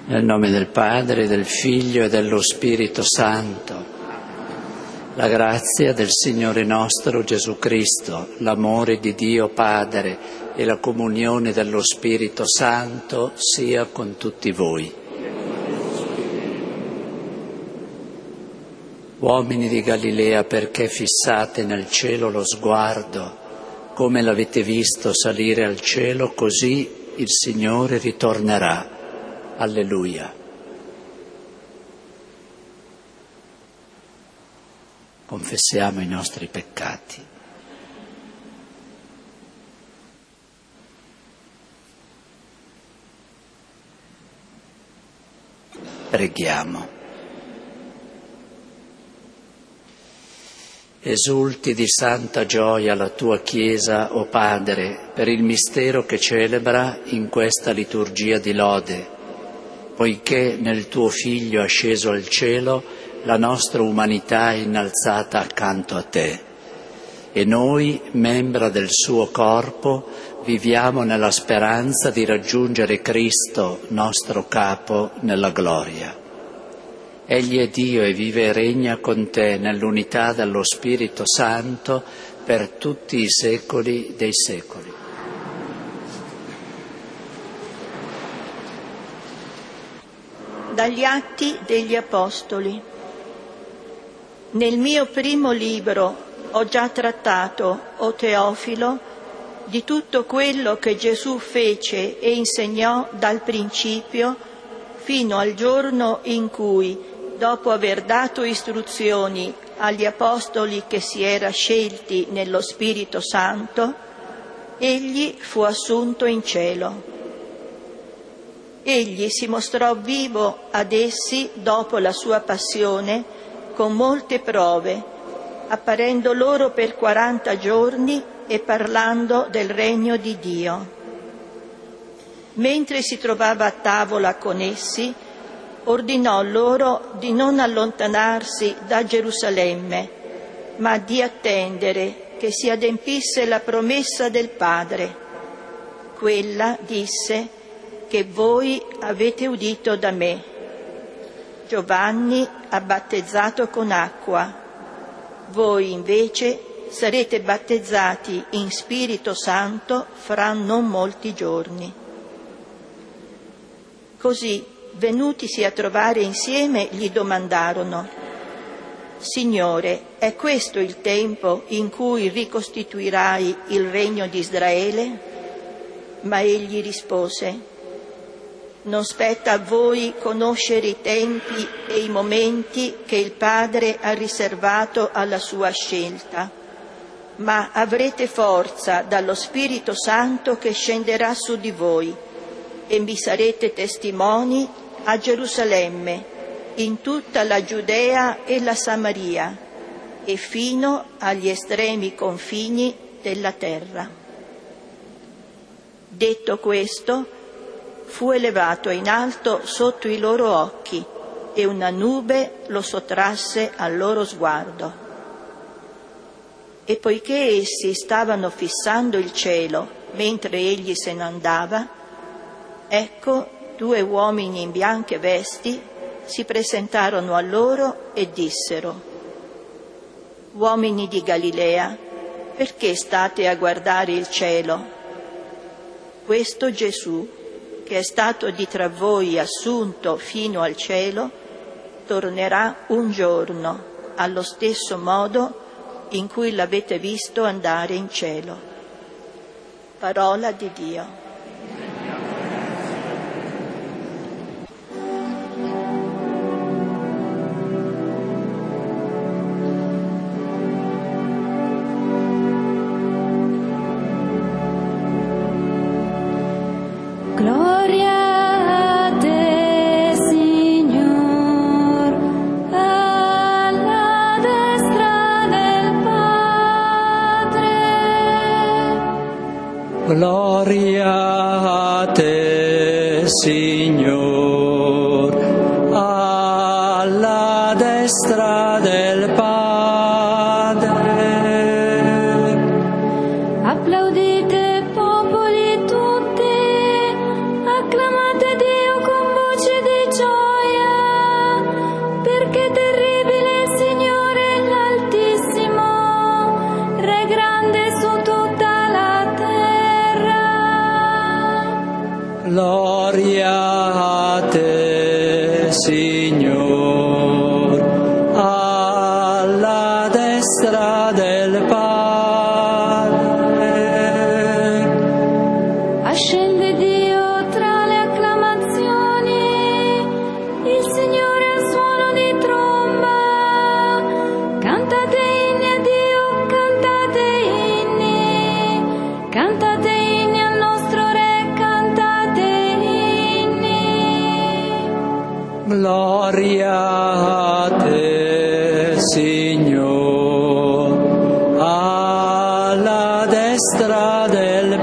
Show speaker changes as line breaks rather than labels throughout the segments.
Nel nome del Padre, del Figlio e dello Spirito Santo. La grazia del Signore nostro Gesù Cristo, l'amore di Dio Padre e la comunione dello Spirito Santo sia con tutti voi. Uomini di Galilea, perché fissate nel cielo lo sguardo? Come l'avete visto salire al cielo, così il Signore ritornerà. Alleluia. Confessiamo i nostri peccati. Preghiamo. Esulti di santa gioia la tua Chiesa, o Padre, per il mistero che celebra in questa liturgia di lode, poiché nel tuo Figlio asceso al cielo la nostra umanità è innalzata accanto a te e noi, membra del suo corpo, viviamo nella speranza di raggiungere Cristo, nostro Capo, nella gloria. Egli è Dio e vive e regna con te nell'unità dello Spirito Santo per tutti i secoli dei secoli.
Dagli Atti degli Apostoli. Nel mio primo libro ho già trattato, o Teofilo, di tutto quello che Gesù fece e insegnò dal principio fino al giorno in cui, dopo aver dato istruzioni agli Apostoli che si era scelti nello Spirito Santo, egli fu assunto in cielo. Egli si mostrò vivo ad essi dopo la sua passione con molte prove, apparendo loro per 40 giorni e parlando del regno di Dio. Mentre si trovava a tavola con essi, ordinò loro di non allontanarsi da Gerusalemme, ma di attendere che si adempisse la promessa del Padre. Quella, disse, che voi avete udito da me. Giovanni ha battezzato con acqua, voi invece sarete battezzati in Spirito Santo fra non molti giorni. Così, venutisi a trovare insieme, gli domandarono: Signore, è questo il tempo in cui ricostituirai il regno di Israele? Ma egli rispose: non spetta a voi conoscere i tempi e i momenti che il Padre ha riservato alla sua scelta, ma avrete forza dallo Spirito Santo che scenderà su di voi e mi sarete testimoni a Gerusalemme, in tutta la Giudea e la Samaria e fino agli estremi confini della terra. Detto questo, fu elevato in alto sotto i loro occhi e una nube lo sottrasse al loro sguardo. E poiché essi stavano fissando il cielo mentre egli se ne andava, ecco 2 uomini in bianche vesti si presentarono a loro e dissero: uomini di Galilea, perché state a guardare il cielo? Questo Gesù, che è stato di tra voi assunto fino al cielo, tornerà un giorno allo stesso modo in cui l'avete visto andare in cielo. Parola di Dio.
Gloria a te, Signor, alla destra del Padre.
Applaudite, popoli tutti, acclamate Dio con voce di
Gloria a te, Signor, alla destra del Padre.
Ascende Dio tra le acclamazioni, il Signore al suono di tromba. Cantate inni a Dio, cantate inni al nostro Re, cantate inni.
Gloria a te, Signor, alla destra del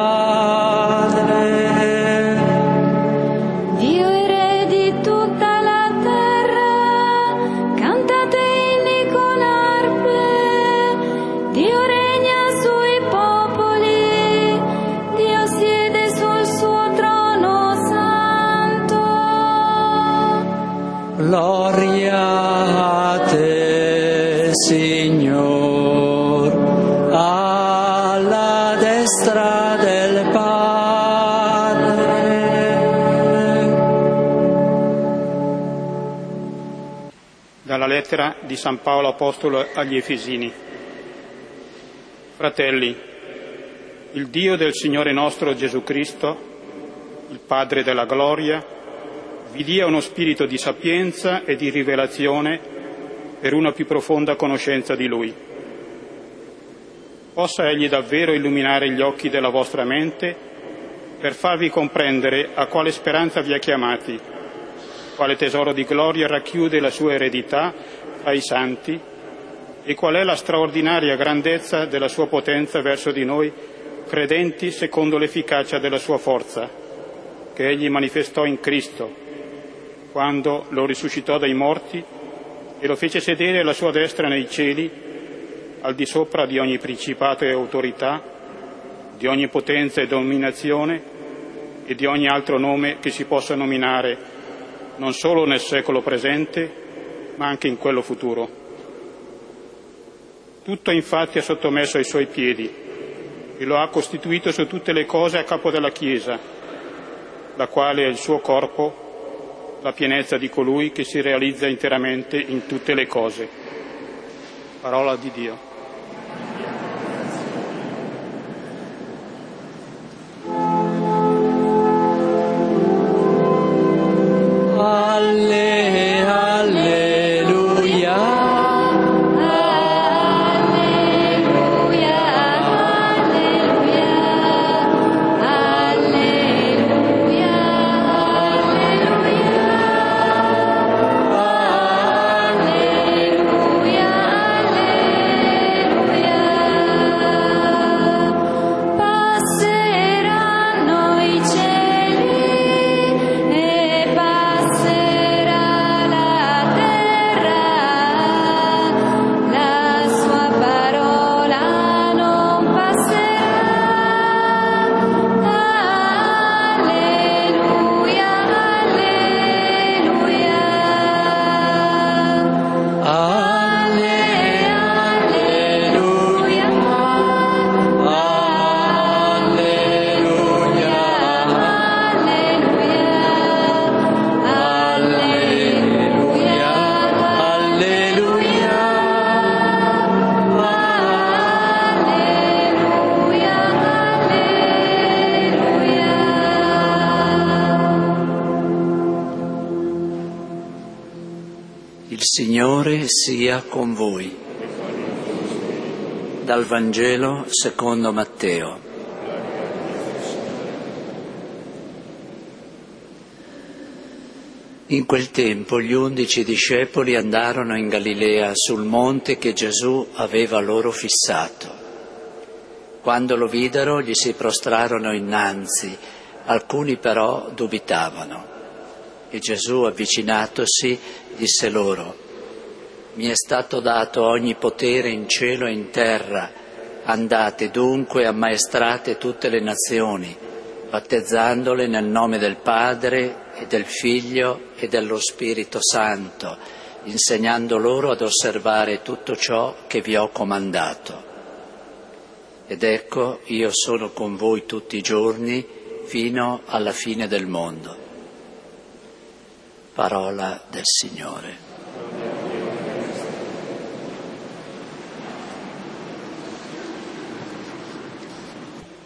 Padre.
Dio è Re di tutta la terra, cantate inni con arpe. Dio regna sui popoli, Dio siede sul suo trono santo.
Gloria a te, Signor, alla destra del Padre.
Dalla lettera di San Paolo Apostolo agli Efesini. Fratelli, il Dio del Signore nostro Gesù Cristo, il Padre della gloria, vi dia uno spirito di sapienza e di rivelazione per una più profonda conoscenza di Lui. Possa Egli davvero illuminare gli occhi della vostra mente per farvi comprendere a quale speranza vi ha chiamati, quale tesoro di gloria racchiude la sua eredità tra i santi e qual è la straordinaria grandezza della sua potenza verso di noi, credenti secondo l'efficacia della sua forza, che Egli manifestò in Cristo, quando lo risuscitò dai morti e lo fece sedere alla sua destra nei cieli, al di sopra di ogni principato e autorità, di ogni potenza e dominazione e di ogni altro nome che si possa nominare, non solo nel secolo presente, ma anche in quello futuro. Tutto infatti è sottomesso ai suoi piedi e lo ha costituito su tutte le cose a capo della Chiesa, la quale è il suo corpo, la pienezza di colui che si realizza interamente in tutte le cose. Parola di Dio.
Signore sia con voi. Dal Vangelo secondo Matteo. In quel tempo gli 11 discepoli andarono in Galilea sul monte che Gesù aveva loro fissato. Quando lo videro gli si prostrarono innanzi, alcuni però dubitavano. E Gesù, avvicinatosi, disse loro: Mi è stato dato ogni potere in cielo e in terra. Andate dunque, ammaestrate tutte le nazioni, battezzandole nel nome del Padre e del Figlio e dello Spirito Santo, insegnando loro ad osservare tutto ciò che vi ho comandato. Ed ecco, io sono con voi tutti i giorni fino alla fine del mondo. Parola del Signore.